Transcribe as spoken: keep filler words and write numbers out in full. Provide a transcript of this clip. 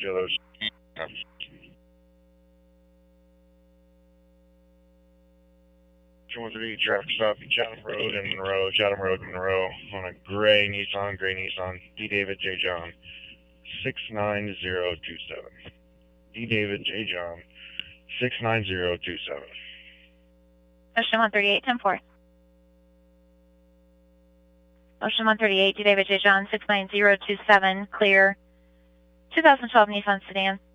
Jello. two one three, traffic stop, Chatham Road and Monroe, Chatham Road and Monroe, on a gray Nissan, gray Nissan, D. David J. John, six nine zero two seven. D. David J. John, six nine zero two seven. Ocean one thirty-eight, ten four. Ocean one thirty-eight, D. David J. John, six nine zero two seven, clear. two thousand twelve Nissan sedan.